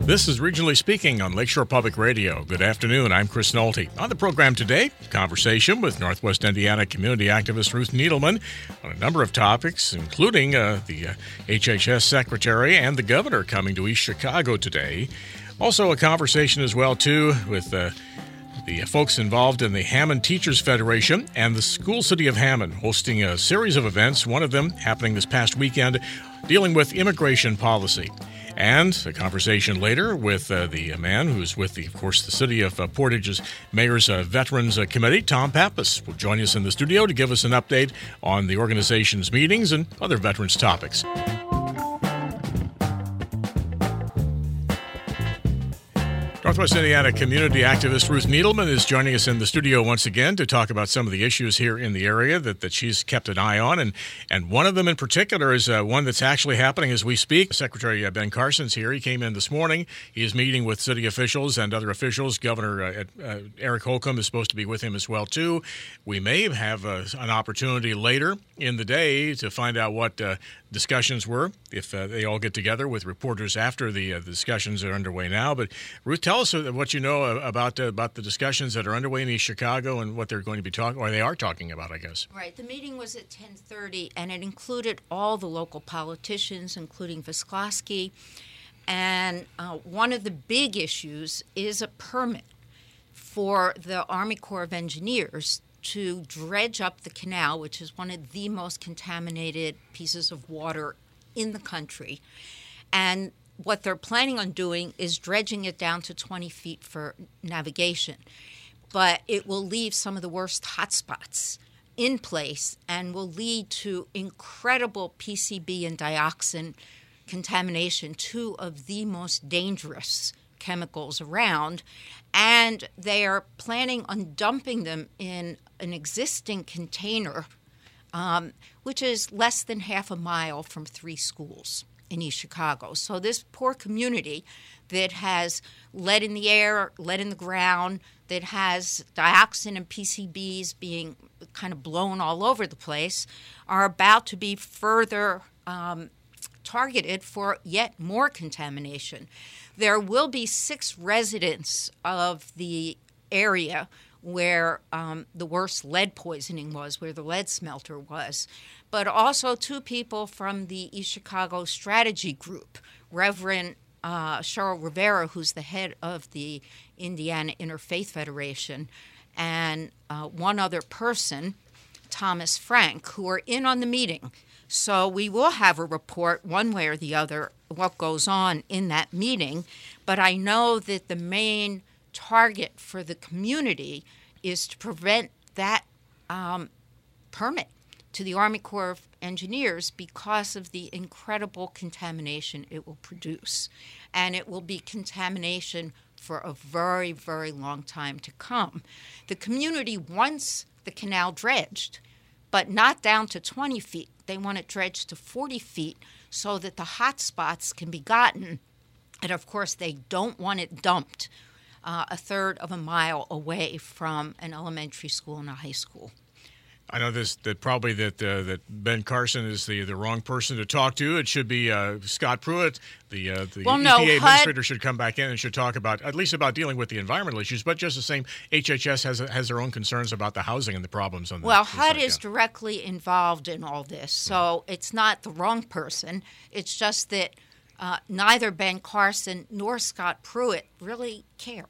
This is Regionally Speaking on Lakeshore Public Radio. Good afternoon, I'm Chris Nolte. On the program today, conversation with Northwest Indiana community activist Ruth Needleman on a number of topics, including the HHS Secretary and the Governor coming to East Chicago today. Also a conversation as well, too, with the folks involved in the Hammond Teachers Federation and the School City of Hammond hosting a series of events, one of them happening this past weekend, dealing with immigration policy. And a conversation later with the man who's with, of course, the City of Portage's Mayor's Veterans Committee, Tom Pappas, will join us in the studio to give us an update on the organization's meetings and other veterans topics. Northwest Indiana community activist Ruth Needleman is joining us in the studio once again to talk about some of the issues here in the area that she's kept an eye on. And one of them in particular is one that's actually happening as we speak. Secretary Ben Carson's here. He came in this morning. He is meeting with city officials and other officials. Governor Eric Holcomb is supposed to be with him as well, too. We may have an opportunity later in the day to find out what discussions were, if they all get together with reporters after the discussions are underway now. But Ruth, tell us what you know about the discussions that are underway in East Chicago and what they're going to be talking, or they are talking about, I guess. Right. The meeting was at 10:30, and it included all the local politicians, including Visclosky. And one of the big issues is a permit for the Army Corps of Engineers to dredge up the canal, which is one of the most contaminated pieces of water in the country. And what they're planning on doing is dredging it down to 20 feet for navigation. But it will leave some of the worst hotspots in place and will lead to incredible PCB and dioxin contamination, two of the most dangerous chemicals around. And they are planning on dumping them in an existing container, which is less than half a mile from 3 schools in East Chicago. So this poor community that has lead in the air, lead in the ground, that has dioxin and PCBs being kind of blown all over the place, are about to be further targeted for yet more contamination. There will be 6 residents of the area where the worst lead poisoning was, where the lead smelter was, but also 2 people from the East Chicago Strategy Group, Reverend Cheryl Rivera, who's the head of the Indiana Interfaith Federation, and one other person, Thomas Frank, who are in on the meeting. So we will have a report one way or the other what goes on in that meeting, but I know that the main target for the community is to prevent that permit to the Army Corps of Engineers because of the incredible contamination it will produce. And it will be contamination for a very, very long time to come. The community wants the canal dredged, but not down to 20 feet. They want it dredged to 40 feet so that the hot spots can be gotten. And, of course, they don't want it dumped a third of a mile away from an elementary school and a high school. I know that Ben Carson is the wrong person to talk to. It should be Scott Pruitt, the EPA administrator, should come back in and should talk about dealing with the environmental issues. But just the same, HHS has their own concerns about the housing and the problems on that. Well, HUD is directly involved in all this, so it's not the wrong person. It's just that neither Ben Carson nor Scott Pruitt really care,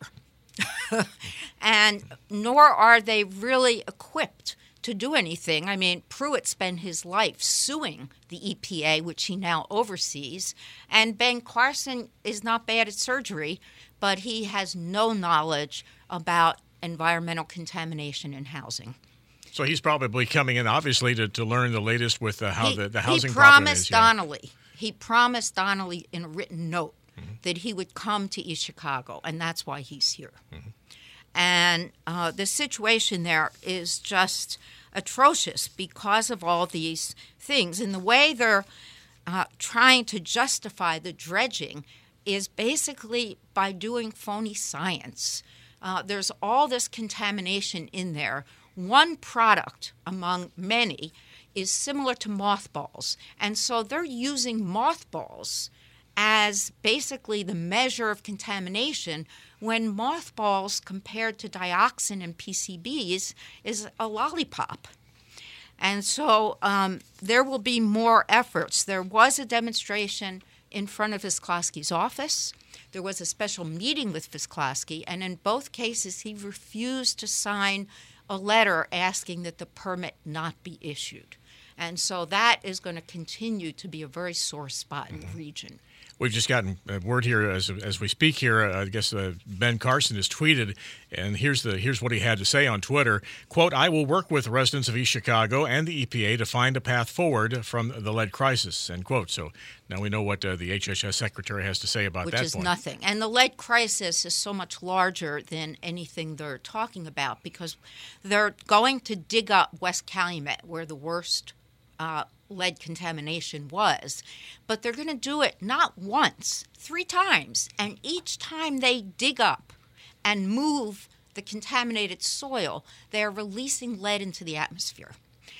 and nor are they really equipped to do anything. I mean, Pruitt spent his life suing the EPA, which he now oversees, and Ben Carson is not bad at surgery, but he has no knowledge about environmental contamination in housing. So he's probably coming in, obviously, to learn the latest with the housing problem is. He promised Donnelly in a written note that he would come to East Chicago, and that's why he's here. Mm-hmm. And the situation there is just atrocious because of all these things. And the way they're trying to justify the dredging is basically by doing phony science. There's all this contamination in there. One product among many is similar to mothballs. And so they're using mothballs as basically the measure of contamination when mothballs compared to dioxin and PCBs is a lollipop. And so there will be more efforts. There was a demonstration in front of Visclosky's office. There was a special meeting with Visclosky, and in both cases he refused to sign a letter asking that the permit not be issued. And so that is going to continue to be a very sore spot in the region. We've just gotten word here as we speak here. I guess Ben Carson has tweeted, and here's what he had to say on Twitter. Quote, "I will work with residents of East Chicago and the EPA to find a path forward from the lead crisis," end quote. So now we know what the HHS secretary has to say about that point. Which is nothing. And the lead crisis is so much larger than anything they're talking about because they're going to dig up West Calumet, where the worst lead contamination was, but they're going to do it not once, 3 times, and each time they dig up and move the contaminated soil, they are releasing lead into the atmosphere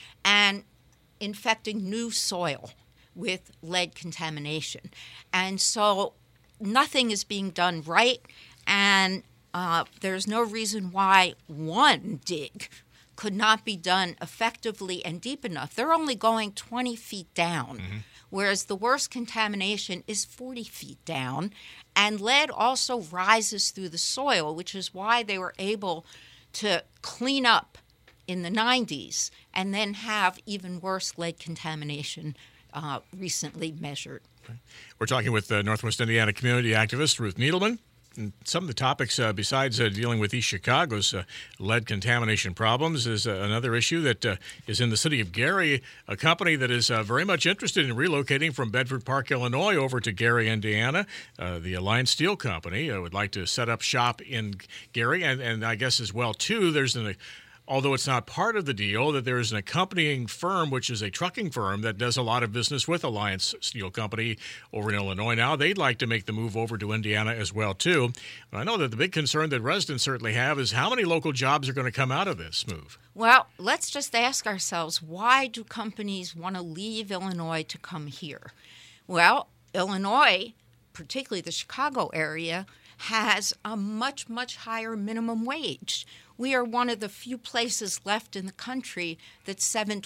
and infecting new soil with lead contamination. And so nothing is being done right, and there's no reason why one dig could not be done effectively and deep enough. They're only going 20 feet down, whereas the worst contamination is 40 feet down. And lead also rises through the soil, which is why they were able to clean up in the 90s and then have even worse lead contamination recently measured. We're talking with Northwest Indiana community activist Ruth Needleman. And some of the topics besides dealing with East Chicago's lead contamination problems is another issue that is in the city of Gary, a company that is very much interested in relocating from Bedford Park, Illinois, over to Gary, Indiana. The Alliance Steel Company would like to set up shop in Gary, and I guess as well, too, there's although it's not part of the deal, that there is an accompanying firm, which is a trucking firm that does a lot of business with Alliance Steel Company over in Illinois. Now, they'd like to make the move over to Indiana as well, too. I know that the big concern that residents certainly have is how many local jobs are going to come out of this move? Well, let's just ask ourselves, why do companies want to leave Illinois to come here? Well, Illinois, particularly the Chicago area, has a much, much higher minimum wage. We are one of the few places left in the country that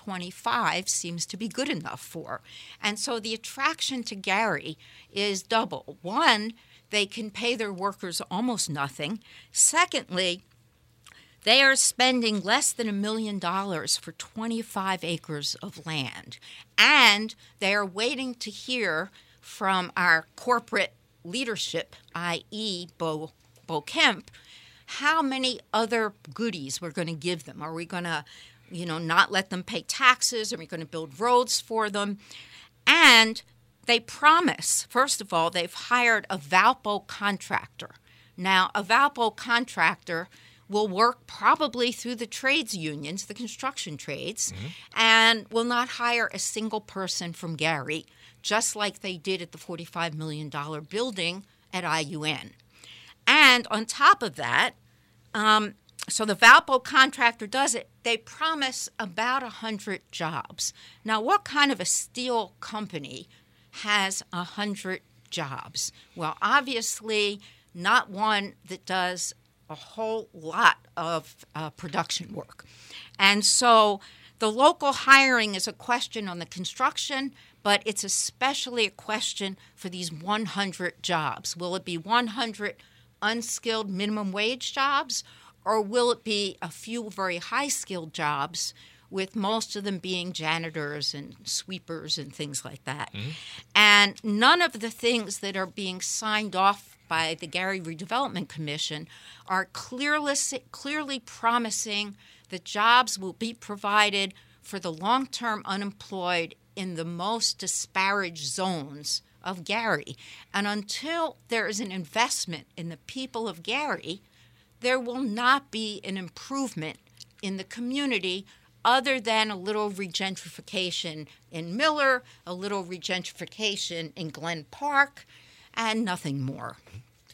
$7.25 seems to be good enough for. And so the attraction to Gary is double. One, they can pay their workers almost nothing. Secondly, they are spending less than $1 million for 25 acres of land. And they are waiting to hear from our corporate leadership, i.e. Bo Kemp, how many other goodies we're going to give them. Are we going to, not let them pay taxes? Are we going to build roads for them? And they promise, first of all, they've hired a Valpo contractor. Now, a Valpo contractor will work probably through the trades unions, the construction trades, and will not hire a single person from Gary, just like they did at the $45 million building at IUN. And on top of that, so the Valpo contractor does it. They promise about 100 jobs. Now, what kind of a steel company has 100 jobs? Well, obviously not one that does a whole lot of production work. And so the local hiring is a question on the construction, but it's especially a question for these 100 jobs. Will it be 100 unskilled minimum wage jobs, or will it be a few very high-skilled jobs, with most of them being janitors and sweepers and things like that? And none of the things that are being signed off by the Gary Redevelopment Commission are clearly promising that jobs will be provided for the long-term unemployed in the most disparaged zones of Gary. And until there is an investment in the people of Gary, there will not be an improvement in the community other than a little regentrification in Miller, a little regentrification in Glen Park, and nothing more.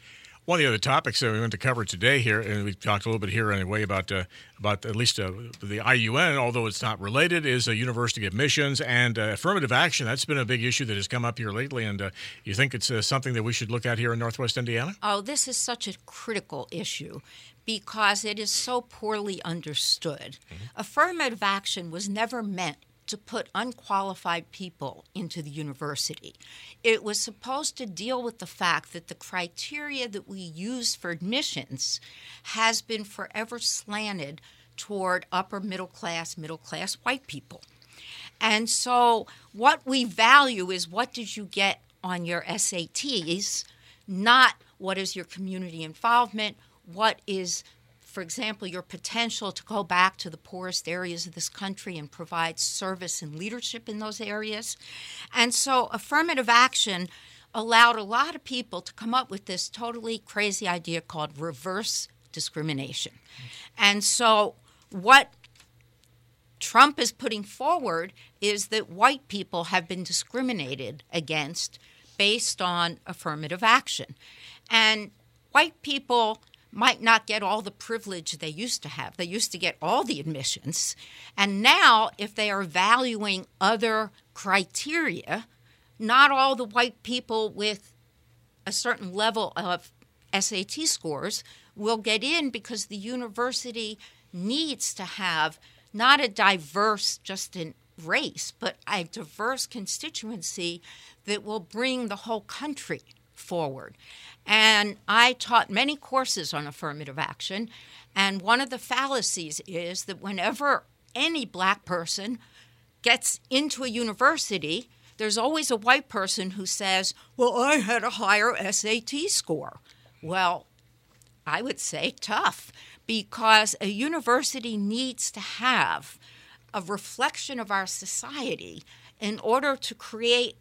One of the other topics that we want to cover today here, and we talked a little bit here anyway about at least the IUN, although it's not related, is university admissions and affirmative action. That's been a big issue that has come up here lately, and you think it's something that we should look at here in Northwest Indiana? Oh, this is such a critical issue because it is so poorly understood. Mm-hmm. Affirmative action was never meant to put unqualified people into the university. It was supposed to deal with the fact that the criteria that we use for admissions has been forever slanted toward upper middle class white people. And so what we value is what did you get on your SATs, not what is your community involvement, what is, for example, your potential to go back to the poorest areas of this country and provide service and leadership in those areas. And so affirmative action allowed a lot of people to come up with this totally crazy idea called reverse discrimination. And so what Trump is putting forward is that white people have been discriminated against based on affirmative action. And white people might not get all the privilege they used to have. They used to get all the admissions. And now, if they are valuing other criteria, not all the white people with a certain level of SAT scores will get in because the university needs to have not a diverse just in race, but a diverse constituency that will bring the whole country forward. And I taught many courses on affirmative action, and one of the fallacies is that whenever any black person gets into a university, there's always a white person who says, well, I had a higher SAT score. Well, I would say tough, because a university needs to have a reflection of our society in order to create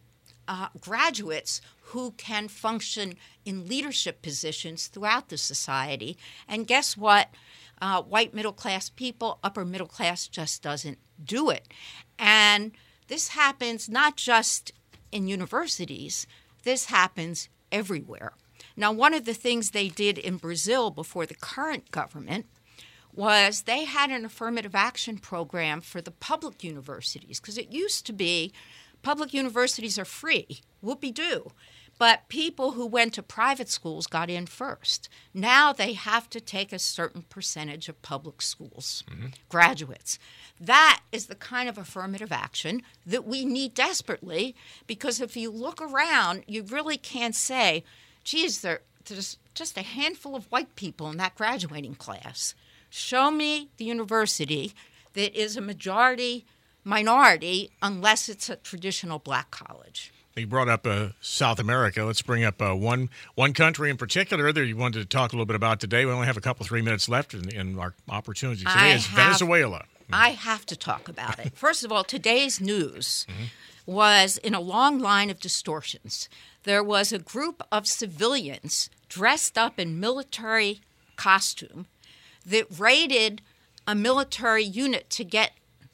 graduates who can function in leadership positions throughout the society. And guess what? White middle-class people, upper middle class just doesn't do it. And this happens not just in universities. This happens everywhere. Now, one of the things they did in Brazil before the current government was they had an affirmative action program for the public universities, because it used to be public universities are free, whoopee-doo. But people who went to private schools got in first. Now they have to take a certain percentage of public schools, graduates. That is the kind of affirmative action that we need desperately, because if you look around, you really can't say, geez, there's just a handful of white people in that graduating class. Show me the university that is a majority minority unless it's a traditional black college. You brought up South America. Let's bring up one country in particular that you wanted to talk a little bit about today. We only have a 3 minutes left in our opportunity today. Is Venezuela. I have to talk about it. First of all, today's news was in a long line of distortions. There was a group of civilians dressed up in military costume that raided a military unit to get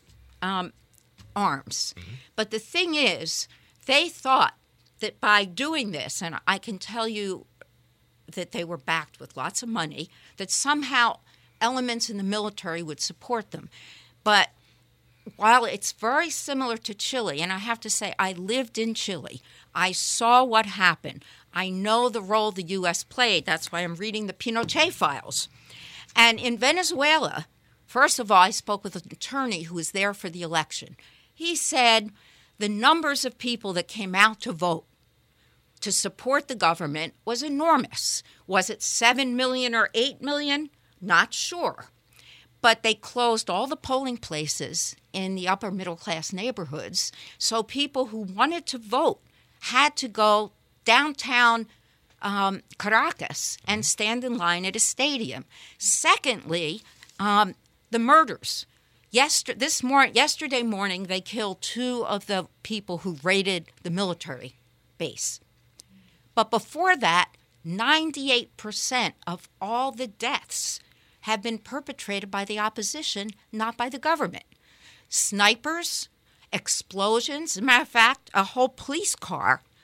arms. But the thing is, they thought that by doing this, and I can tell you that they were backed with lots of money, that somehow elements in the military would support them. But while it's very similar to Chile, and I have to say I lived in Chile, I saw what happened. I know the role the U.S. played. That's why I'm reading the Pinochet files. And in Venezuela, first of all, I spoke with an attorney who was there for the election. He said the numbers of people that came out to vote to support the government was enormous. Was it 7 million or 8 million? Not sure. But they closed all the polling places in the upper middle class neighborhoods, so people who wanted to vote had to go downtown Caracas and stand in line at a stadium. Secondly, the murders. Yesterday morning, they killed 2 of the people who raided the military base. But before that, 98% of all the deaths have been perpetrated by the opposition, not by the government. Snipers, explosions. As a matter of fact, a whole police car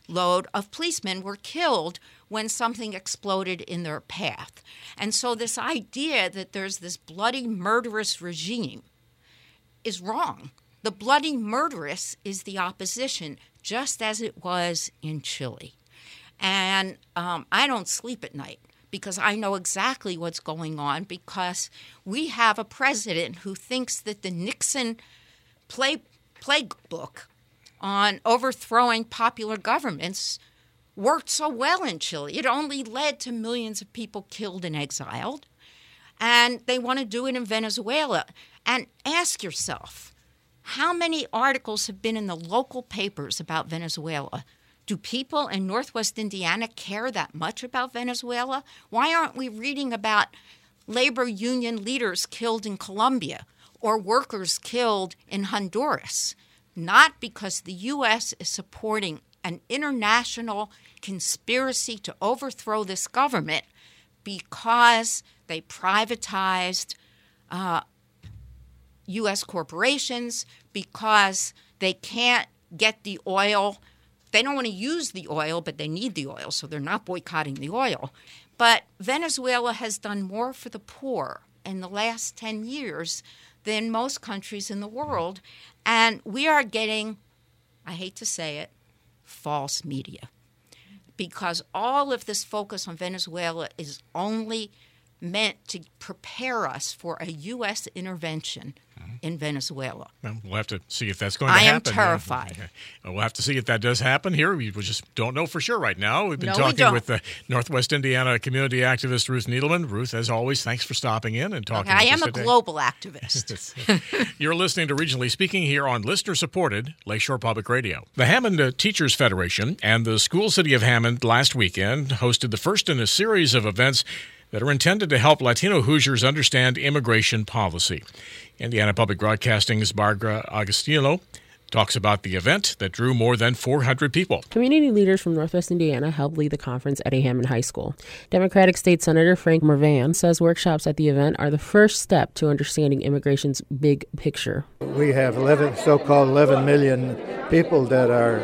load of policemen were killed when something exploded in their path. And so this idea that there's this bloody murderous regime is wrong. The bloody murderous is the opposition, just as it was in Chile. And I don't sleep at night because I know exactly what's going on, because we have a president who thinks that the Nixon playbook on overthrowing popular governments worked so well in Chile. It only led to millions of people killed and exiled. And they want to do it in Venezuela. And ask yourself, how many articles have been in the local papers about Venezuela? Do people in Northwest Indiana care that much about Venezuela? Why aren't we reading about labor union leaders killed in Colombia or workers killed in Honduras? Not because the U.S. is supporting an international conspiracy to overthrow this government, because they privatized U.S. corporations, because they can't get the oil. They don't want to use the oil, but they need the oil, so they're not boycotting the oil. But Venezuela has done more for the poor in the last 10 years than most countries in the world. And we are getting, I hate to say it, false media. Because all of this focus on Venezuela is only meant to prepare us for a U.S. intervention in Venezuela. Well, we'll have to see if that's going to happen. I am terrified. We'll have to see if that does happen here. We just don't know for sure right now. We've been No, talking with the Northwest Indiana community activist Ruth Needleman. Ruth, as always, thanks for stopping in and talking with us I am today. a global activist. You're listening to Regionally Speaking here on listener-supported Lakeshore Public Radio. The Hammond Teachers Federation and the School City of Hammond last weekend hosted the first in a series of events that are intended to help Latino Hoosiers understand immigration policy. Indiana Public Broadcasting's Barbara Agostino talks about the event that drew more than 400 people. Community leaders from Northwest Indiana helped lead the conference at a Hammond High School. Democratic State Senator Frank Mervan says workshops at the event are the first step to understanding immigration's big picture. We have so-called 11 million people that are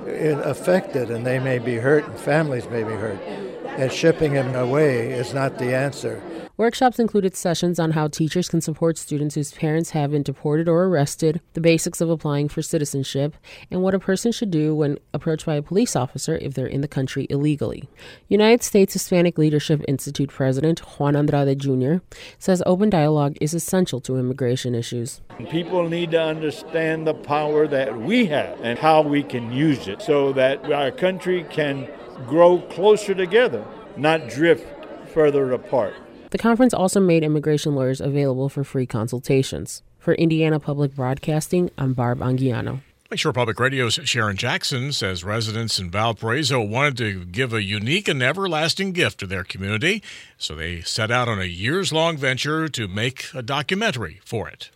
affected, and they may be hurt, and families may be hurt. And shipping them away is not the answer. Workshops included sessions on how teachers can support students whose parents have been deported or arrested, the basics of applying for citizenship, and what a person should do when approached by a police officer if they're in the country illegally. United States Hispanic Leadership Institute President Juan Andrade Jr. says open dialogue is essential to immigration issues. People need to understand the power that we have and how we can use it so that our country can grow closer together, not drift further apart. The conference also made immigration lawyers available for free consultations. For Indiana Public Broadcasting, I'm Barb Anguiano. Lakeshore Public Radio's Sharon Jackson says residents in Valparaiso wanted to give a unique and everlasting gift to their community, so they set out on a years-long venture to make a documentary for it.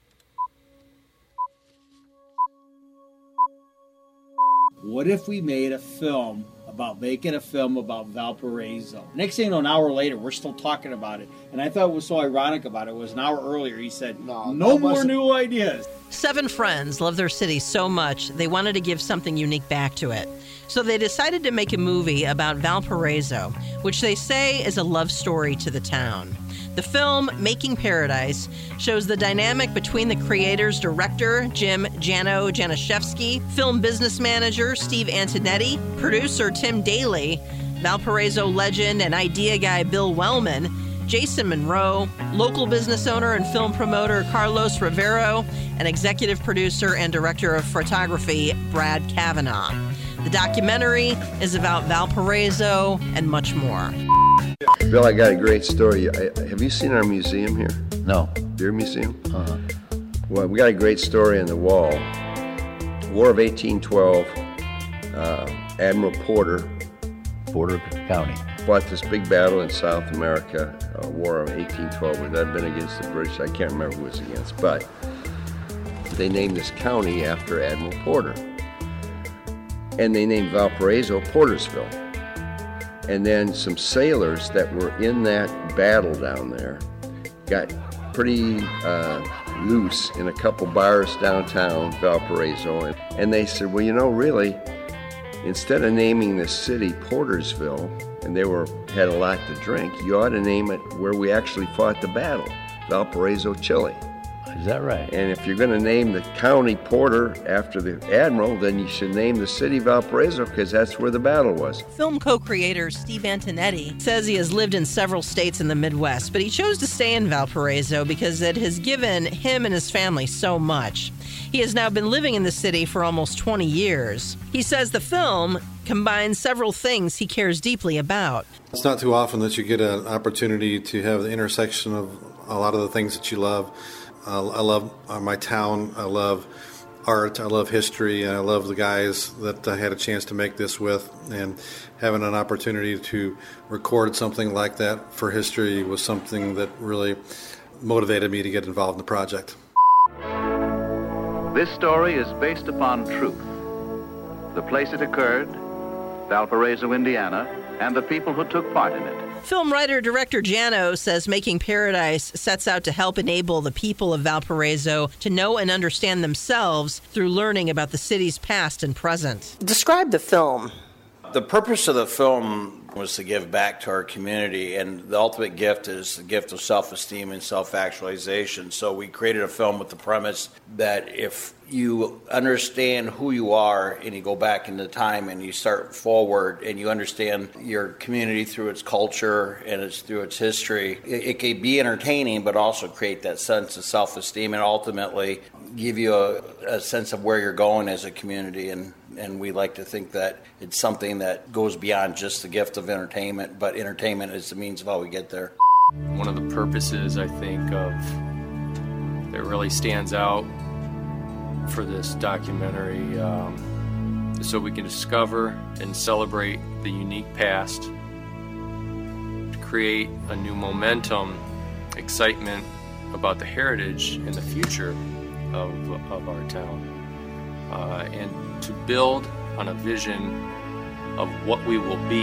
What if we made a film making a film about Valparaiso? Next thing you know, an hour later, we're still talking about it. And I thought what was so ironic about it was an hour earlier, he said, no more new ideas. 7 friends love their city so much, they wanted to give something unique back to it. So they decided to make a movie about Valparaiso, which they say is a love story to the town. The film, Making Paradise, shows the dynamic between the creator's director, Jim Jano Janaszewski, film business manager, Steve Antonetti, producer, Tim Daly, Valparaiso legend and idea guy, Bill Wellman, Jason Monroe, local business owner and film promoter, Carlos Rivero, and executive producer and director of photography, Brad Kavanaugh. The documentary is about Valparaiso and much more. Bill, I got a great story. Have you seen our museum here? No. Your museum? Uh-huh. Well, we got a great story on the wall. War of 1812, Admiral Porter County fought this big battle in South America, War of 1812, where that had been against the British. I can't remember who it was against, but they named this county after Admiral Porter. And they named Valparaiso Portersville. And then some sailors that were in that battle down there got pretty loose in a couple bars downtown Valparaiso. And they said, well, you know, really, instead of naming the city Portersville, and they had a lot to drink, you ought to name it where we actually fought the battle, Valparaiso, Chile. Is that right? And if you're going to name the county Porter after the admiral, then you should name the city Valparaiso because that's where the battle was. Film co-creator Steve Antonetti says he has lived in several states in the Midwest, but he chose to stay in Valparaiso because it has given him and his family so much. He has now been living in the city for almost 20 years. He says the film combines several things he cares deeply about. It's not too often that you get an opportunity to have the intersection of a lot of the things that you love. I love my town, I love art, I love history, and I love the guys that I had a chance to make this with. And having an opportunity to record something like that for history was something that really motivated me to get involved in the project. This story is based upon truth. The place it occurred, Valparaiso, Indiana, and the people who took part in it. Film writer-director Jano says Making Paradise sets out to help enable the people of Valparaiso to know and understand themselves through learning about the city's past and present. Describe the film. The purpose of the film was to give back to our community, and the ultimate gift is the gift of self-esteem and self-actualization. So we created a film with the premise that if you understand who you are and you go back into time and you start forward and you understand your community through its culture and through its history, it can be entertaining but also create that sense of self-esteem and ultimately give you a sense of where you're going as a community. And we like to think that it's something that goes beyond just the gift of entertainment, but entertainment is the means of how we get there. One of the purposes, I think, of that really stands out for this documentary is so we can discover and celebrate the unique past, to create a new momentum, excitement about the heritage and the future of our town, and to build on a vision of what we will be.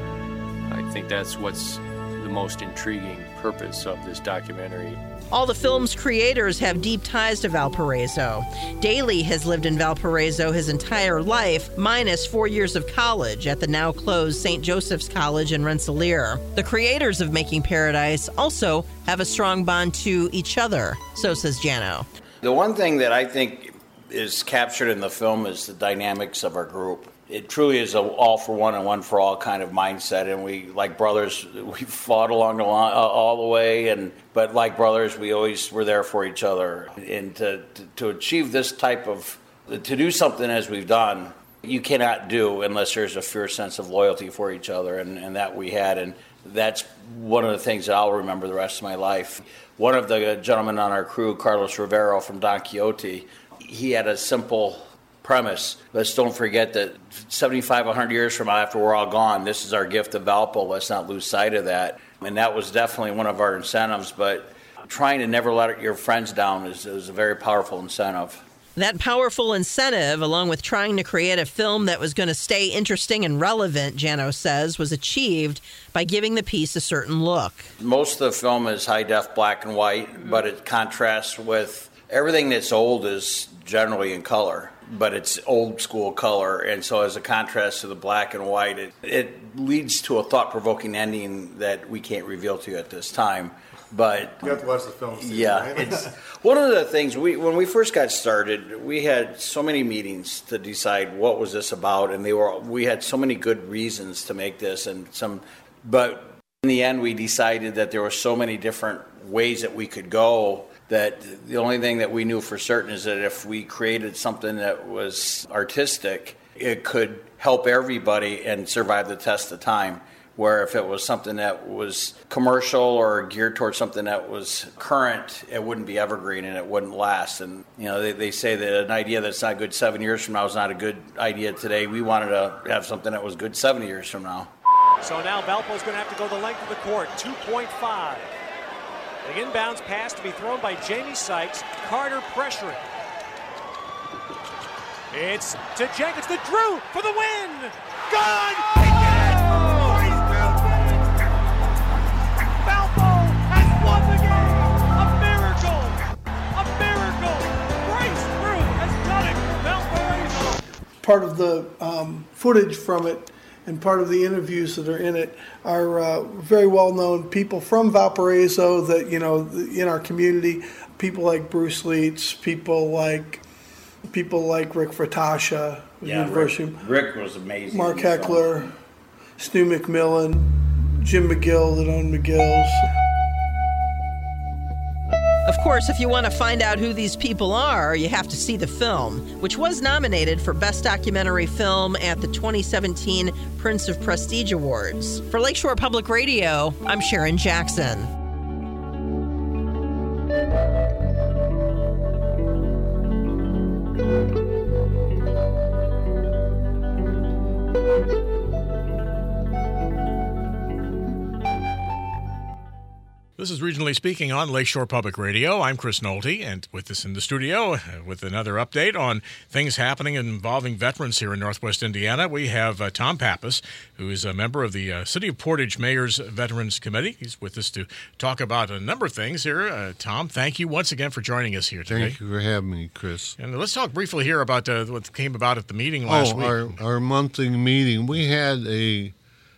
I think that's what's the most intriguing purpose of this documentary. All the film's creators have deep ties to Valparaiso. Daley has lived in Valparaiso his entire life, minus 4 years of college at the now-closed St. Joseph's College in Rensselaer. The creators of Making Paradise also have a strong bond to each other, so says Jano. The one thing that I think is captured in the film is the dynamics of our group. It truly is an all for one and one for all kind of mindset, and we, like brothers, we fought along the line, all the way, but like brothers, we always were there for each other. And to achieve this type of, to do something as we've done, you cannot do unless there's a fierce sense of loyalty for each other, and that we had, and that's one of the things that I'll remember the rest of my life. One of the gentlemen on our crew, Carlos Rivero from Don Quixote, he had a simple premise. Let's don't forget that 75, 100 years from now, after we're all gone, this is our gift of Valpo. Let's not lose sight of that. And that was definitely one of our incentives, but trying to never let your friends down is a very powerful incentive. That powerful incentive, along with trying to create a film that was going to stay interesting and relevant, Jano says, was achieved by giving the piece a certain look. Most of the film is high-def black and white, but it contrasts with everything that's old is generally in color, but it's old school color, and so as a contrast to the black and white, it leads to a thought-provoking ending that we can't reveal to you at this time. But you have to watch the film. Yeah, it's one of the things when we first got started, we had so many meetings to decide what was this about, and we had so many good reasons to make this, but in the end, we decided that there were so many different ways that we could go, that the only thing that we knew for certain is that if we created something that was artistic, it could help everybody and survive the test of time. Where if it was something that was commercial or geared towards something that was current, it wouldn't be evergreen and it wouldn't last. And they say that an idea that's not good 7 years from now is not a good idea today. We wanted to have something that was good 70 years from now. So now Valpo's going to have to go the length of the court, 2.5. The inbounds pass to be thrown by Jamie Sykes. Carter pressuring. It's to Jenkins, the Drew for the win. Gone! He did it! Valpo has won the game. A miracle! A miracle! Bryce Drew has done it for Valparaiso. part of the footage from it and part of the interviews that are in it are very well-known people from Valparaiso that, in our community, people like Bruce Leitz, people like Rick Fratascia, University. Rick was amazing. Mark Heckler, Stu McMillan, Jim McGill that owned McGill's. Of course, if you want to find out who these people are, you have to see the film, which was nominated for Best Documentary Film at the 2017 Prince of Prestige Awards. For Lakeshore Public Radio, I'm Sharon Jackson. This is Regionally Speaking on Lakeshore Public Radio. I'm Chris Nolte, and with us in the studio with another update on things happening involving veterans here in Northwest Indiana, we have Tom Pappas, who is a member of the City of Portage Mayor's Veterans Committee. He's with us to talk about a number of things here. Tom, thank you once again for joining us here today. Thank you for having me, Chris. And let's talk briefly here about what came about at the meeting last week. Our monthly meeting. We had an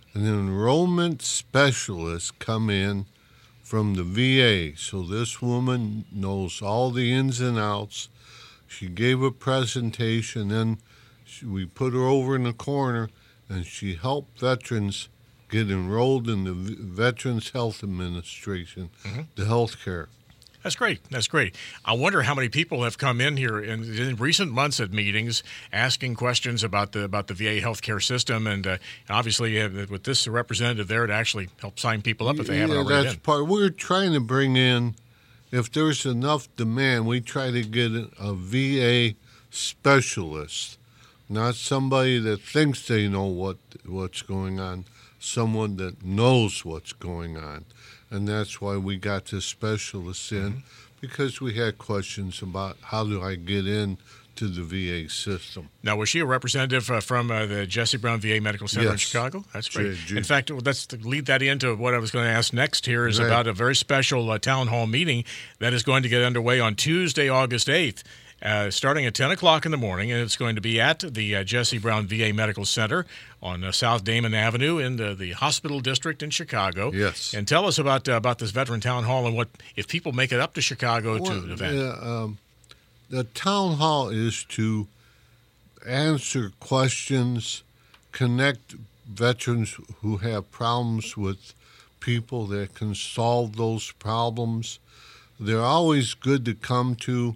enrollment specialist come in from the VA. So this woman knows all the ins and outs. She gave a presentation, then we put her over in the corner, and she helped veterans get enrolled in the Veterans Health Administration, the health care. That's great. That's great. I wonder how many people have come in here in recent months at meetings asking questions about the VA healthcare system, and obviously with this representative there to actually help sign people up if they haven't already. That's part. We're trying to bring in, if there's enough demand, we try to get a VA specialist, not somebody that thinks they know what's going on, someone that knows what's going on. And that's why we got this specialist in, because we had questions about how do I get in to the VA system. Now, was she a representative from the Jesse Brown VA Medical Center in Chicago? That's great. In fact, let's lead that into what I was going to ask next here is about a very special town hall meeting that is going to get underway on Tuesday, August 8th. Starting at 10 o'clock in the morning, and it's going to be at the Jesse Brown VA Medical Center on South Damon Avenue in the hospital district in Chicago. Yes. And tell us about this Veteran Town Hall and what if people make it up to Chicago to the event. The town hall is to answer questions, connect veterans who have problems with people that can solve those problems. They're always good to come to.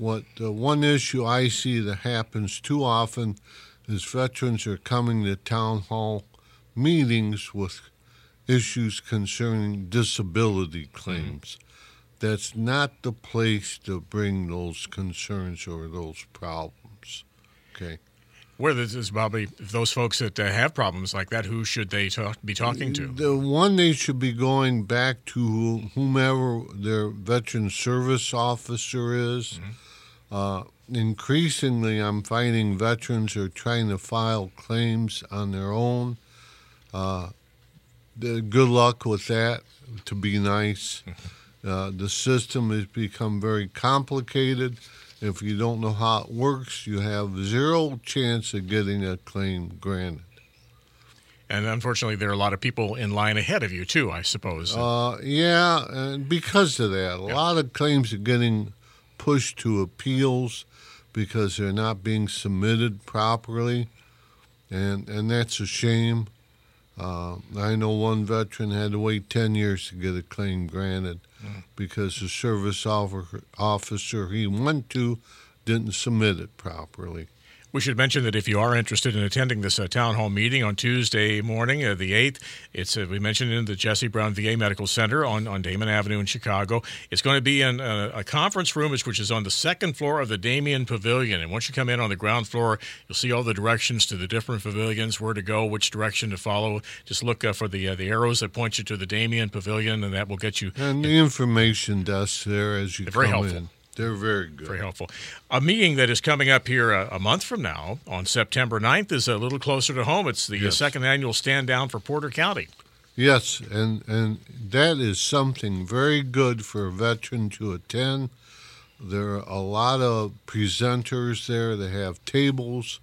One issue I see that happens too often is veterans are coming to town hall meetings with issues concerning disability claims. That's not the place to bring those concerns or those problems. Okay. Where this is probably those folks that have problems like that, who should they be talking to? The one they should be going back to whomever their veteran service officer is. Increasingly, I'm finding veterans are trying to file claims on their own. Good luck with that, to be nice. The system has become very complicated. If you don't know how it works, you have zero chance of getting a claim granted. And unfortunately, there are a lot of people in line ahead of you, too, I suppose. Yeah, and because of that, a lot of claims are getting pushed to appeals because they're not being submitted properly, and that's a shame. I know one veteran had to wait 10 years to get a claim granted because the service officer he went to didn't submit it properly. We should mention that if you are interested in attending this town hall meeting on Tuesday morning, the 8th, it's we mentioned in the Jesse Brown VA Medical Center on Damon Avenue in Chicago. It's going to be in a conference room, which is on the second floor of the Damien Pavilion. And once you come in on the ground floor, you'll see all the directions to the different pavilions, where to go, which direction to follow. Just look for the arrows that point you to the Damien Pavilion, and that will get you. And the information desk there as you come in. They're very good. Very helpful. A meeting that is coming up here a month from now on September 9th is a little closer to home. It's the second annual Stand Down for Porter County. Yes, and that is something very good for a veteran to attend. There are a lot of presenters there that have tables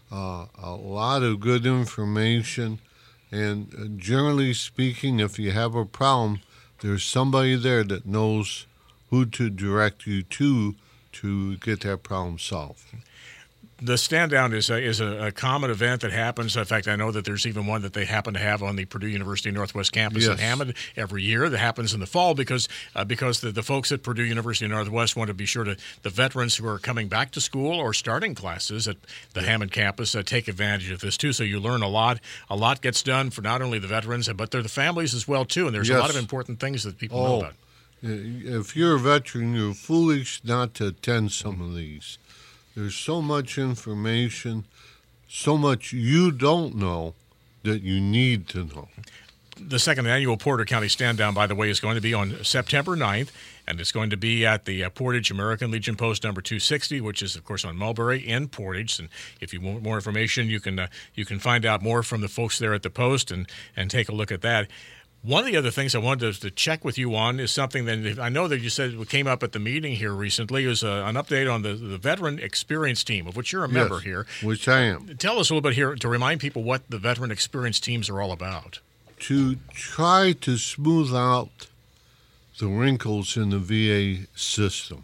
a lot of good information. And generally speaking, if you have a problem, there's somebody there that knows who to direct you to get that problem solved. The Stand Down is a common event that happens. In fact, I know that there's even one that they happen to have on the Purdue University Northwest campus in Hammond every year. That happens in the fall because the folks at Purdue University Northwest want to be sure the veterans who are coming back to school or starting classes at the Hammond campus take advantage of this too. So you learn a lot. A lot gets done for not only the veterans, but they're the families as well too. And there's a lot of important things that people know about. If you're a veteran, you're foolish not to attend some of these. There's so much information, so much you don't know that you need to know. The second annual Porter County Stand Down, by the way, is going to be on September 9th, and it's going to be at the Portage American Legion Post number 260, which is, of course, on Mulberry in Portage. And if you want more information, you can find out more from the folks there at the Post and take a look at that. One of the other things I wanted to check with you on is something that I know that you said came up at the meeting here recently. Is an update on the Veteran Experience Team, of which you're a member here. Which I am. Tell us a little bit here to remind people what the Veteran Experience Teams are all about. To try to smooth out the wrinkles in the VA system.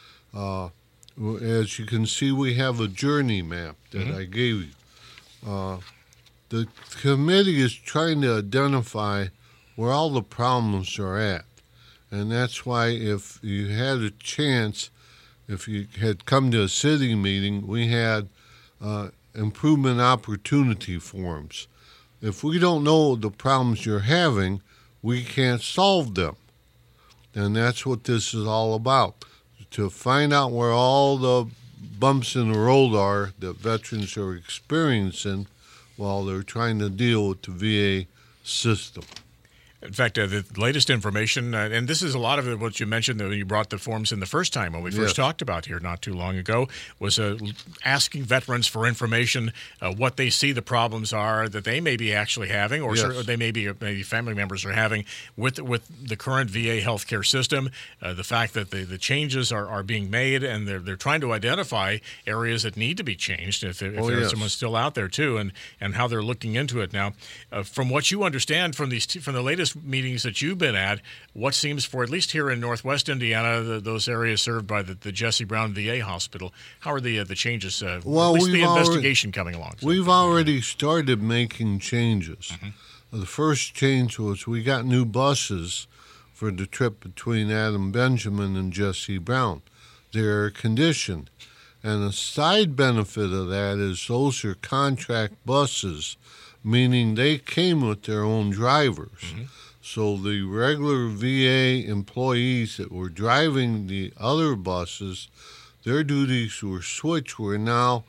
As you can see, we have a journey map that I gave you. The committee is trying to identify where all the problems are at. And that's why if you had a chance, if you had come to a city meeting, we had improvement opportunity forums. If we don't know the problems you're having, we can't solve them. And that's what this is all about, to find out where all the bumps in the road are that veterans are experiencing while they're trying to deal with the VA system. In fact, the latest information, and this is a lot of what you mentioned when you brought the forms in the first time when we first talked about here not too long ago, was asking veterans for information, what they see the problems are that they may be actually having, or they maybe family members are having with the current VA healthcare system. The fact that the changes are being made, and they're trying to identify areas that need to be changed if there's someone still out there too, and how they're looking into it now. From what you understand from the latest meetings that you've been at, what seems for, at least here in Northwest Indiana, those areas served by the Jesse Brown VA Hospital, how are the changes, at least the investigation coming along? We've already started making changes. The first change was we got new buses for the trip between Adam Benjamin and Jesse Brown. They're conditioned. And a side benefit of that is those are contract buses, meaning they came with their own drivers. So the regular VA employees that were driving the other buses, their duties were switched, where now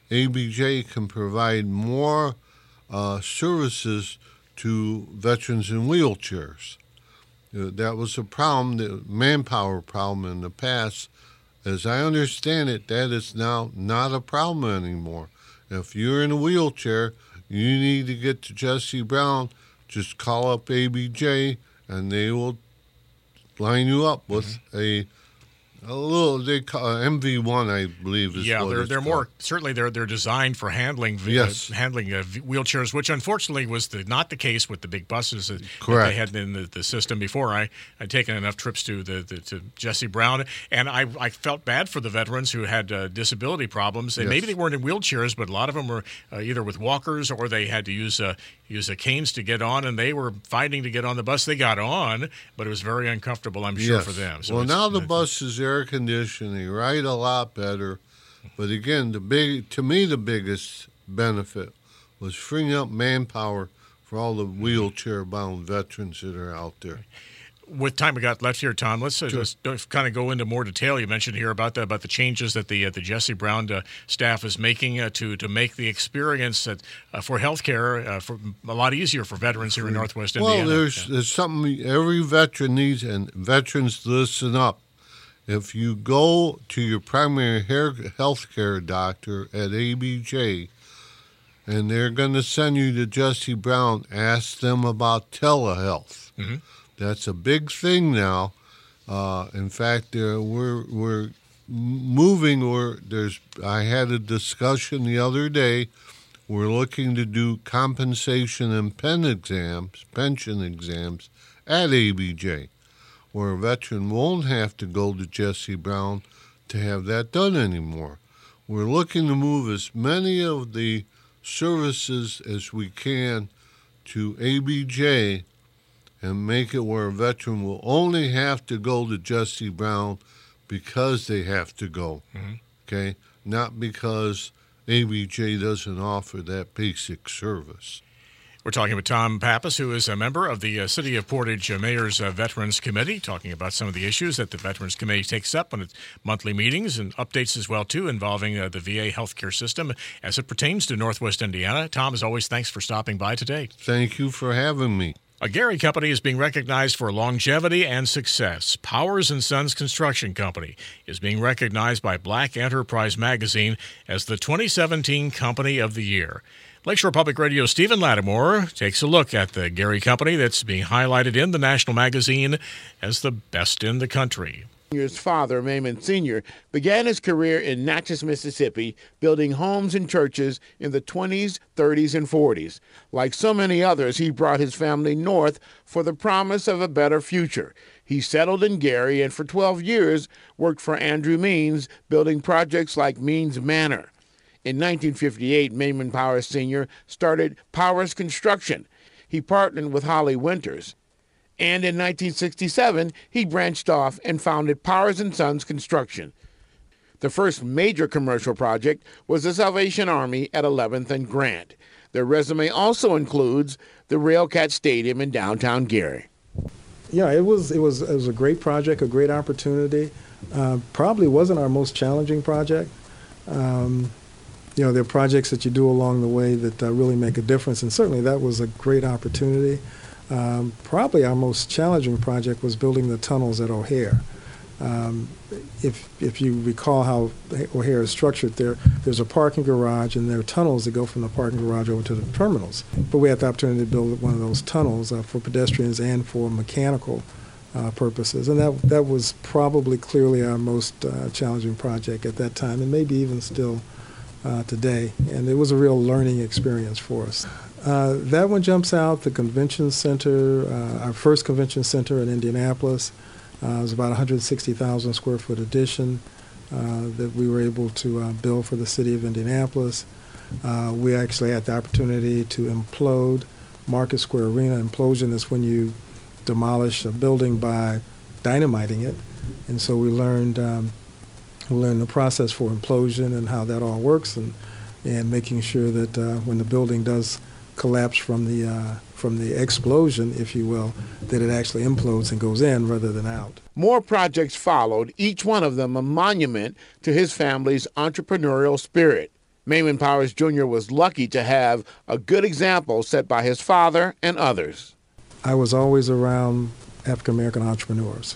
ABJ can provide more services to veterans in wheelchairs. That was a problem, the manpower problem in the past. As I understand it, that is now not a problem anymore. If you're in a wheelchair, you need to get to Jesse Brown, just call up ABJ, and they will line you up with a little, they call MV1, I believe is what they're more, certainly they're designed for handling wheelchairs, which unfortunately was not the case with the big buses that they had in the system before. I'd taken enough trips to Jesse Brown, and I felt bad for the veterans who had disability problems. And maybe they weren't in wheelchairs, but a lot of them were either with walkers or they had to use canes to get on, and they were fighting to get on the bus. They got on, but it was very uncomfortable, I'm sure, for them. So now the bus is air conditioned, they ride a lot better. But again, the biggest benefit was freeing up manpower for all the wheelchair-bound veterans that are out there. With time we got left here, Tom, let's kind of go into more detail. You mentioned here about the changes that the Jesse Brown staff is making to make the experience for healthcare for a lot easier for veterans here in Northwest Indiana. Well, there's something every veteran needs, and veterans, listen up. If you go to your primary health care doctor at ABJ and they're going to send you to Jesse Brown, ask them about telehealth. That's a big thing now. In fact, we're moving, or I had a discussion the other day. We're looking to do compensation and pension exams at ABJ, where a veteran won't have to go to Jesse Brown to have that done anymore. We're looking to move as many of the services as we can to ABJ and make it where a veteran will only have to go to Jesse Brown because they have to go, okay? Not because ABJ doesn't offer that basic service. We're talking with Tom Pappas, who is a member of the City of Portage Mayor's Veterans Committee, talking about some of the issues that the Veterans Committee takes up on its monthly meetings and updates as well, too, involving the VA healthcare system as it pertains to Northwest Indiana. Tom, as always, thanks for stopping by today. Thank you for having me. A Gary company is being recognized for longevity and success. Powers & Sons Construction Company is being recognized by Black Enterprise Magazine as the 2017 Company of the Year. Lakeshore Public Radio's Stephen Lattimore takes a look at the Gary company that's being highlighted in the national magazine as the best in the country. His father, Maimon Sr., began his career in Natchez, Mississippi, building homes and churches in the 20s, 30s, and 40s. Like so many others, he brought his family north for the promise of a better future. He settled in Gary and for 12 years worked for Andrew Means, building projects like Means Manor. In 1958, Maimon Powers Sr. started Powers Construction. He partnered with Holly Winters. And in 1967, he branched off and founded Powers & Sons Construction. The first major commercial project was the Salvation Army at 11th and Grant. Their resume also includes the Railcat Stadium in downtown Gary. Yeah, it was a great project, a great opportunity. Probably wasn't our most challenging project. There are projects that you do along the way that really make a difference, and certainly that was a great opportunity. Probably our most challenging project was building the tunnels at O'Hare. If you recall how O'Hare is structured, there's a parking garage and there are tunnels that go from the parking garage over to the terminals. But we had the opportunity to build one of those tunnels for pedestrians and for mechanical purposes, and that was probably clearly our most challenging project at that time, and maybe even still today. And it was a real learning experience for us. That one jumps out. The convention center, our first convention center in Indianapolis, was about 160,000 square foot addition that we were able to build for the city of Indianapolis. We actually had the opportunity to implode Market Square Arena. Implosion is when you demolish a building by dynamiting it, and so we learned the process for implosion and how that all works, and making sure that when the building does collapse from the explosion, if you will, that it actually implodes and goes in rather than out. More projects followed, each one of them a monument to his family's entrepreneurial spirit. Maimon Powers Jr. was lucky to have a good example set by his father and others. I was always around African-American entrepreneurs.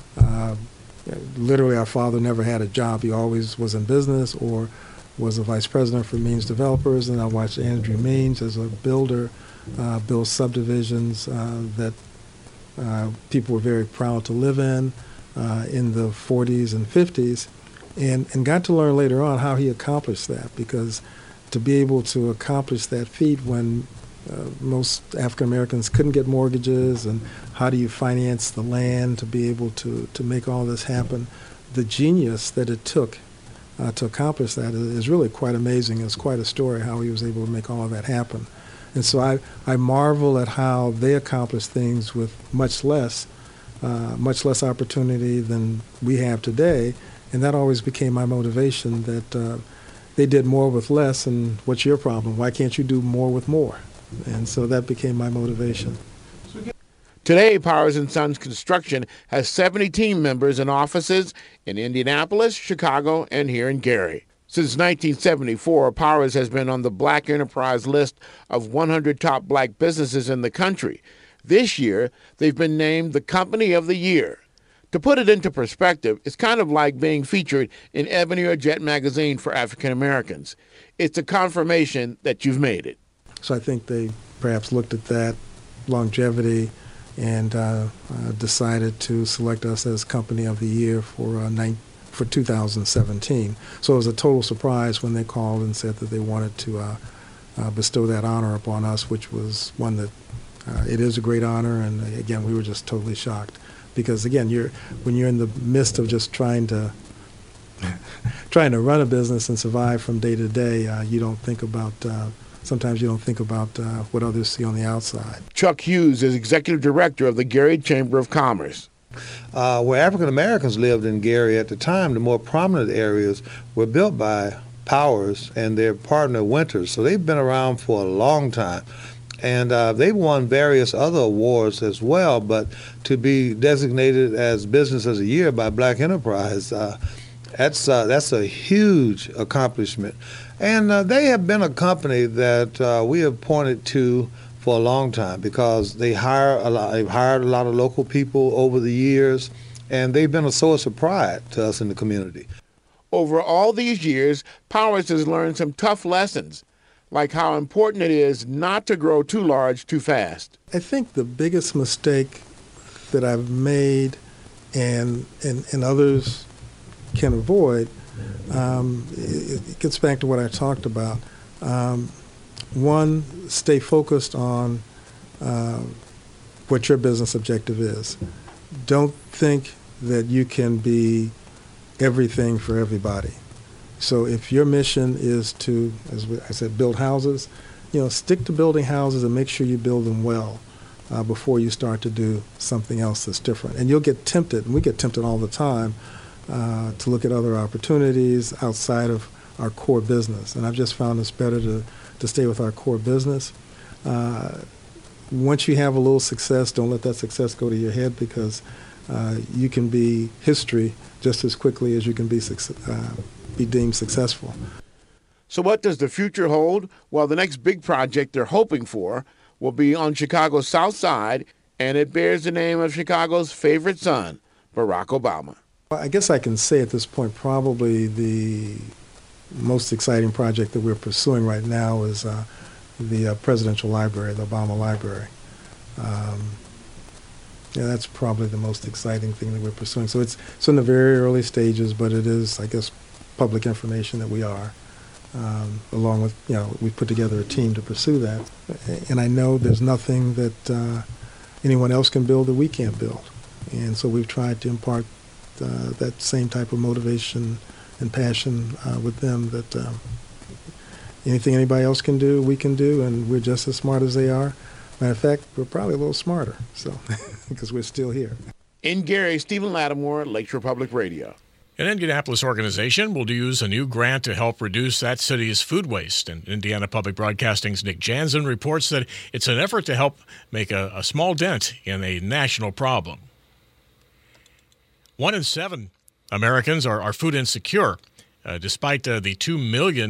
Literally, our father never had a job. He always was in business or was a vice president for Means Developers, and I watched Andrew Means as a builder build subdivisions that people were very proud to live in the 40s and 50s, and got to learn later on how he accomplished that, because to be able to accomplish that feat when most African Americans couldn't get mortgages, and how do you finance the land to be able to make all this happen, the genius that it took to accomplish that is really quite amazing. It's quite a story how he was able to make all of that happen. And so I marvel at how they accomplished things with much less opportunity than we have today. And that always became my motivation, that they did more with less, and what's your problem? Why can't you do more with more? And so that became my motivation. Today, Powers & Sons Construction has 70 team members in offices in Indianapolis, Chicago, and here in Gary. Since 1974, Powers has been on the Black Enterprise list of 100 top black businesses in the country. This year, they've been named the Company of the Year. To put it into perspective, it's kind of like being featured in Ebony or Jet magazine for African Americans. It's a confirmation that you've made it. So I think they perhaps looked at that longevity and decided to select us as Company of the Year for for 2017. So it was a total surprise when they called and said that they wanted to bestow that honor upon us, which was one that it is a great honor. And again, we were just totally shocked because again, when you're in the midst of just trying to run a business and survive from day to day, you don't think about. Sometimes you don't think about what others see on the outside. Chuck Hughes is executive director of the Gary Chamber of Commerce. Where African Americans lived in Gary at the time, the more prominent areas were built by Powers and their partner Winters. So they've been around for a long time. And they've won various other awards as well. But to be designated as Business of the Year by Black Enterprise, that's a huge accomplishment. And they have been a company that we have pointed to for a long time because they hire a lot. They've hired a lot of local people over the years, and they've been a source of pride to us in the community. Over all these years, Powers has learned some tough lessons, like how important it is not to grow too large too fast. I think the biggest mistake that I've made and others can avoid, it gets back to what I talked about. One, stay focused on what your business objective is. Don't think that you can be everything for everybody. So if your mission is to, as I said, build houses, stick to building houses and make sure you build them well before you start to do something else that's different. And you'll get tempted, and we get tempted all the time, to look at other opportunities outside of our core business. And I've just found it's better to stay with our core business. Once you have a little success, don't let that success go to your head because you can be history just as quickly as you can be deemed successful. So what does the future hold? Well, the next big project they're hoping for will be on Chicago's South Side, and it bears the name of Chicago's favorite son, Barack Obama. I guess I can say at this point probably the most exciting project that we're pursuing right now is the Presidential Library, the Obama Library. That's probably the most exciting thing that we're pursuing. So it's in the very early stages, but it is, I guess, public information that we are. Along with, we put together a team to pursue that. And I know there's nothing that anyone else can build that we can't build. And so we've tried to impart that same type of motivation and passion with them that anything anybody else can do, we can do, and we're just as smart as they are. Matter of fact, we're probably a little smarter, so because we're still here. In Gary, Stephen Lattimore, Lakeshore Public Radio. An Indianapolis organization will use a new grant to help reduce that city's food waste. And Indiana Public Broadcasting's Nick Jansen reports that it's an effort to help make a small dent in a national problem. 1 in 7 Americans are food insecure. Despite the 52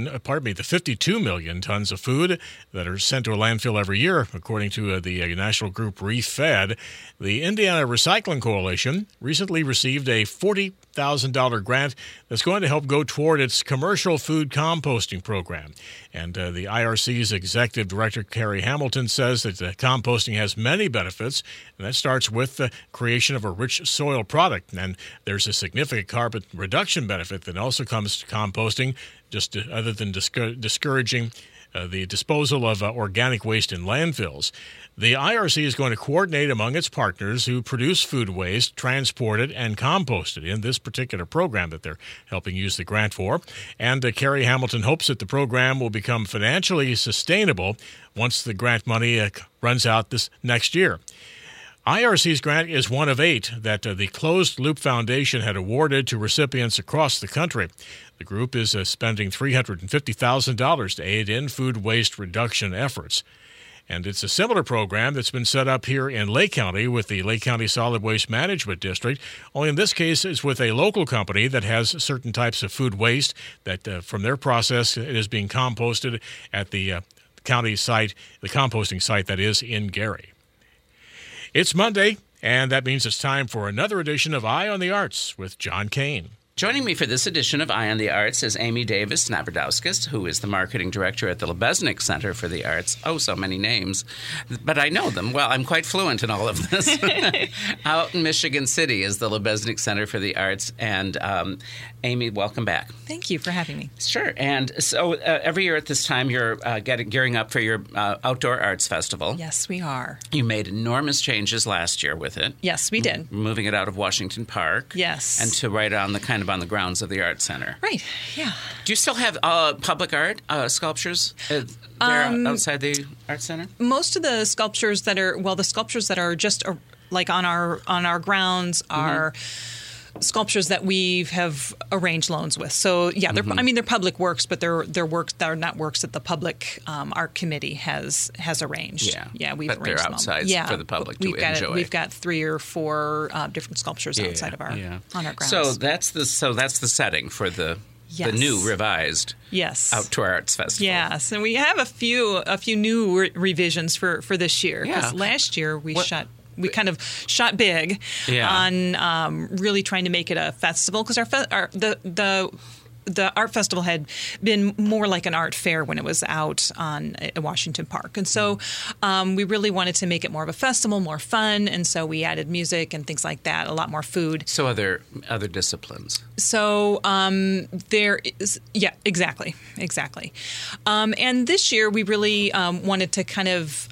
million tons of food that are sent to a landfill every year, according to the national group ReFed, the Indiana Recycling Coalition recently received a $40,000 grant that's going to help go toward its commercial food composting program. And the IRC's executive director, Carrie Hamilton, says that composting has many benefits, and that starts with the creation of a rich soil product. And there's a significant carbon reduction benefit that also comes to composting, just other than discouraging the disposal of organic waste in landfills. The IRC is going to coordinate among its partners who produce food waste, transport it, and compost it in this particular program that they're helping use the grant for. And Carrie Hamilton hopes that the program will become financially sustainable once the grant money runs out this next year. IRC's grant is one of 8 that the Closed Loop Foundation had awarded to recipients across the country. The group is spending $350,000 to aid in food waste reduction efforts. And it's a similar program that's been set up here in Lake County with the Lake County Solid Waste Management District, only in this case it's with a local company that has certain types of food waste that from their process it is being composted at the county site, the composting site that is in Gary. It's Monday, and that means it's time for another edition of Eye on the Arts with John Kane. Joining me for this edition of Eye on the Arts is Amy Davis Navardauskas, who is the marketing director at the Lebesnick Center for the Arts. Oh, so many names. But I know them. Well, I'm quite fluent in all of this. Out in Michigan City is the Lebesnick Center for the Arts. And Amy, welcome back. Thank you for having me. Sure. And so every year at this time, you're gearing up for your Outdoor Arts Festival. Yes, we are. You made enormous changes last year with it. Yes, we did. Moving it out of Washington Park. Yes. And to right on the grounds of the Art Center. Right, yeah. Do you still have public art sculptures there outside the Art Center? Most of the sculptures that are just like on our grounds are sculptures that we have arranged loans with. So yeah, they're public works, but they're works that are not works that the public art committee has arranged. Yeah, we've but arranged they're outside for the public to enjoy. We've got 3 or 4 different sculptures outside of on our grounds. So that's the setting for the new revised Outdoor Arts Festival. Yes, and we have a few new revisions for this year. Because last year we kind of shot big on really trying to make it a festival, because the art festival had been more like an art fair when it was out on Washington Park. And so we really wanted to make it more of a festival, more fun. And so we added music and things like that, a lot more food. So other disciplines. So there is, exactly. And this year we really wanted to kind of...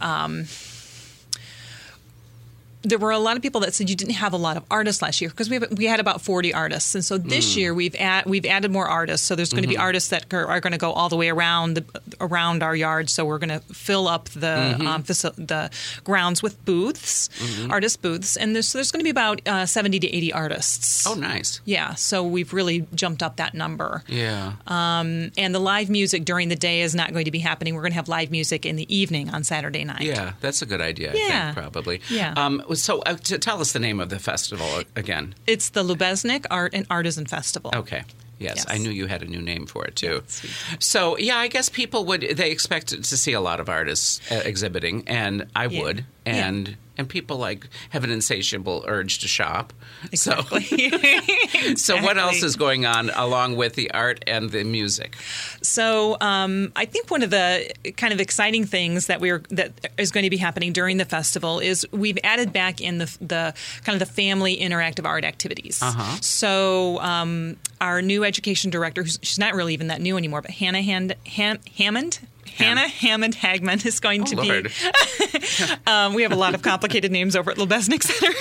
there were a lot of people that said you didn't have a lot of artists last year, because we had about 40 artists, and so this year we've added more artists. So there's going to be artists that are going to go all the way around our yard. So we're going to fill up the grounds with booths, artist booths, and there's going to be about 70 to 80 artists. Oh, nice. Yeah, so we've really jumped up that number. Yeah. And the live music during the day is not going to be happening. We're going to have live music in the evening on Saturday night. Yeah, that's a good idea. I think, probably. Yeah. So tell us the name of the festival again. It's the Lebesnick Art and Artisan Festival. Okay. Yes, I knew you had a new name for it, too. So, I guess people they expect to see a lot of artists exhibiting, and I would. And people have an insatiable urge to shop. Exactly. So what else is going on along with the art and the music? So I think one of the kind of exciting things that is going to be happening during the festival is we've added back in the kind of the family interactive art activities. So our new education director, she's not really even that new anymore, but Hannah Hammond Hagman is going to be. We have a lot of complicated names over at Lebesnick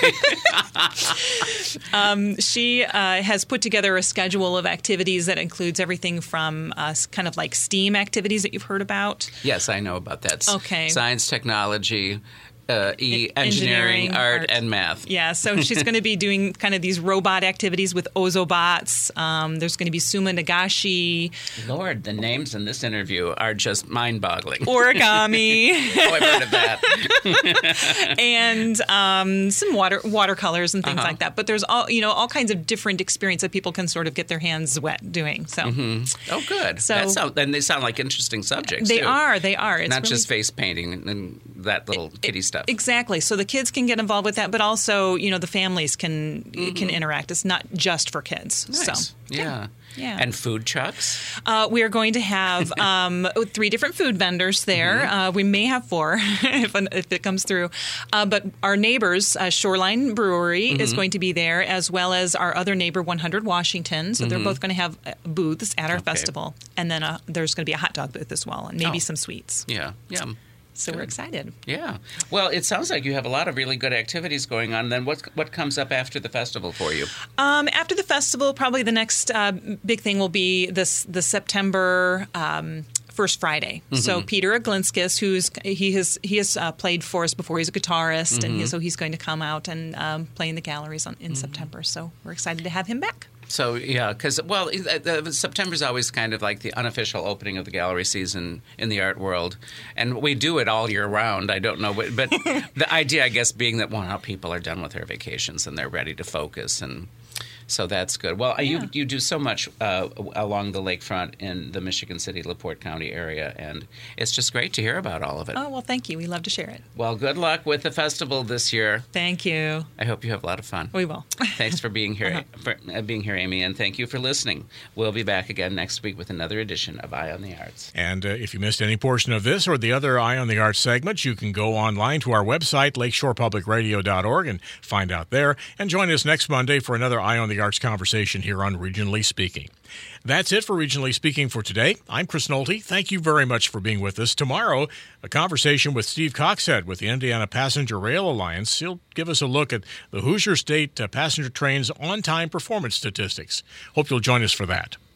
Center. She has put together a schedule of activities that includes everything from kind of like STEAM activities that you've heard about. Yes, I know about that. Okay. Science, technology, engineering, art, and math. Yeah, so she's going to be doing kind of these robot activities with Ozobots. There's going to be Suma Nagashi. Lord, the names in this interview are just mind-boggling. Origami. Oh, I've heard of that. And some watercolors and things like that. But there's all kinds of different experience that people can sort of get their hands wet doing. So. Oh, good. So and they sound like interesting subjects. They too. are. It's not really just face painting and that little kiddie stuff. Exactly. So the kids can get involved with that, but also, the families can interact. It's not just for kids. Nice. So, yeah. And food trucks? We are going to have 3 different food vendors there. We may have 4 if it comes through. But our neighbors, Shoreline Brewery, is going to be there, as well as our other neighbor, 100 Washington. So they're both going to have booths at our festival. And then there's going to be a hot dog booth as well, and maybe some sweets. Yeah. So we're excited. Yeah. Well, it sounds like you have a lot of really good activities going on. Then what comes up after the festival for you? After the festival, probably the next big thing will be the September First Friday. So Peter Aglinskis, he has played for us before. He's a guitarist, and so he's going to come out and play in the galleries in September. So we're excited to have him back. So, because, September's always kind of like the unofficial opening of the gallery season in the art world. And we do it all year round. I don't know. But the idea, I guess, being that, people are done with their vacations and they're ready to focus and So that's good. Well, you do so much along the lakefront in the Michigan City, LaPorte County area, and it's just great to hear about all of it. Oh, well, thank you. We love to share it. Well, good luck with the festival this year. Thank you. I hope you have a lot of fun. We will. Thanks for being here, Amy, and thank you for listening. We'll be back again next week with another edition of Eye on the Arts. And if you missed any portion of this or the other Eye on the Arts segments, you can go online to our website, lakeshorepublicradio.org, and find out there. And join us next Monday for another Eye on the Arts conversation here on Regionally Speaking. That's it for Regionally Speaking for today. I'm Chris Nolte. Thank you very much for being with us. Tomorrow, a conversation with Steve Coxhead with the Indiana Passenger Rail Alliance. He'll give us a look at the Hoosier State passenger trains on-time performance statistics. Hope you'll join us for that.